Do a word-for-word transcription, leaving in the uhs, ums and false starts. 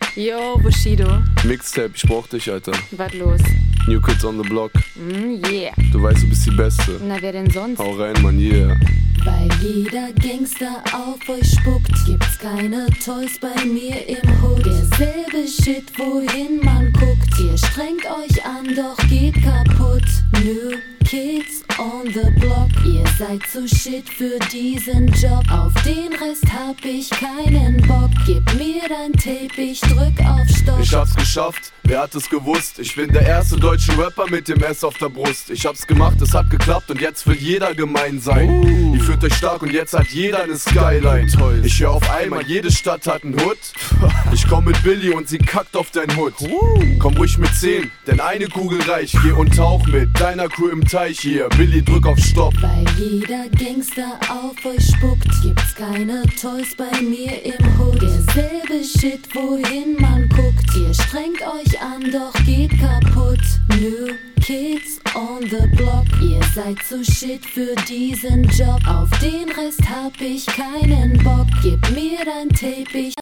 Yo, Bushido. Mixtape, ich brauch dich, Alter. Was los? New Kids on the Block. Mm, yeah. Du weißt, du bist die Beste. Na, wer denn sonst? Hau rein, Mann, yeah. Weil jeder Gangster auf euch spuckt, gibt's keine Toys bei mir im Hood. Derselbe Shit, wohin man guckt. Ihr strengt euch an, doch geht kaputt. New Kids on the Block. Ihr seid zu shit für diesen Job. Auf den Rest hab ich keinen Bock. Gib mir dein Tape, ich drück auf Stopp. Ich hab's geschafft, wer hat es gewusst? Ich bin der erste deutsche Rapper mit dem S auf der Brust. Ich hab's gemacht, es hat geklappt und jetzt will jeder gemein sein. Uh. Ihr fühlt euch stark und jetzt hat jeder eine Skyline. Ich hör auf einmal, jede Stadt hat einen Hood. Ich komm mit Billy und sie kackt auf dein Hood. Komm ruhig mit zehn, denn eine Kugel reicht. Geh und tauch mit deiner Crew im Teich hier. Billy, drück auf Stopp. Weil jeder Gangster auf euch spuckt, gibt's keine Toys bei mir im Hood. Derselbe Shit, wohin man guckt. Ihr strengt euch an, doch geht kaputt. New Kids on the Block. Ihr seid zu shit für diesen Job. Auf den Rest hab ich keinen Bock. Gib mir dein Tape, ich